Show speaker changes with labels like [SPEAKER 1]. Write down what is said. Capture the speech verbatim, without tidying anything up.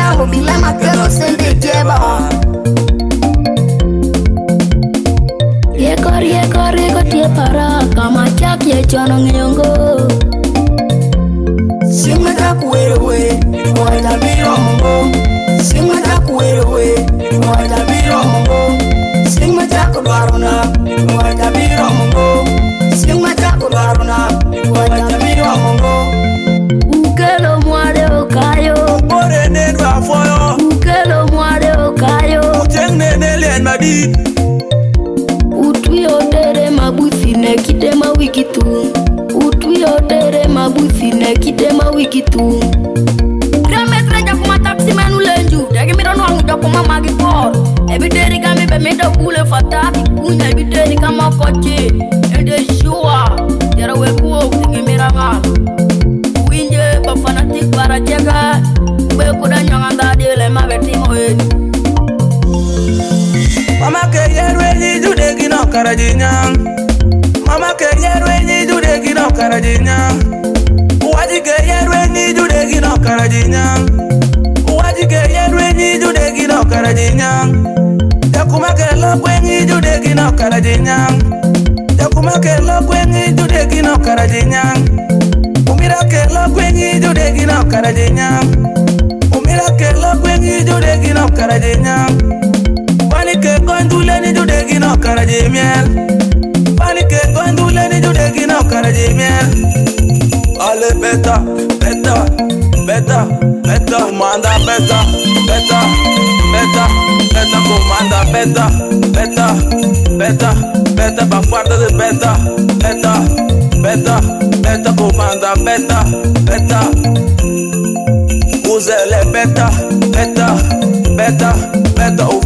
[SPEAKER 1] mambo bila makelo sende jeba. Rieko rieko rieko tie para kama chak ye chono ng'yongo.
[SPEAKER 2] Singa ta kuwerewe, mwata biro mungo. Singa ta kuwerewe, mwata biro mungo. Singa ta kudwaruna, mwata biro mungo. Singa ta kudwaruna, mwata biro mungo.
[SPEAKER 1] Ukelo mwade okayo,
[SPEAKER 2] Ore nedwa foyo,
[SPEAKER 1] ukelo mwade okayo.
[SPEAKER 2] Uteng nene len madid.
[SPEAKER 1] Utwi odere mabusi ne kite ma wikitu. Utwi odere mabusi ne kite ma wikitu. Remetre ja kuma taxi manu lenju. Dagi mi don't want to kuma magi por. Every day kami be me do kule fatabi kunya every day kama koche. Ede shua. Jara we kuo kigi miranga. Winje ba fanatic para cheka. We kuda nyanga de le ma beti moeni.
[SPEAKER 2] Mama ke yerwe ni jude gino karajinyang. Mama ke yerwe ni jude gino karajinyang. Uwaji ke yerwe ni jude gino karajinyang. Uwaji ke yerwe ni jude gino karajinyang. Yakuma ke lokwe ni jude gino karajinyang. Yakuma ke lokwe ni jude gino karajinyang. Umira ke lokwe ni jude gino karajinyang. Umira ke lokwe ni jude gino karajinyang. Panike gondule ni jude gino karaji miel. Panike gondule ni jude gino karaji miel. Ale beta, beta, beta, beta, comanda beta, beta, beta, beta, comanda beta, beta, beta, beta, pa parte de beta, beta, beta, beta, comanda beta, beta. Use le beta, beta, beta, beta.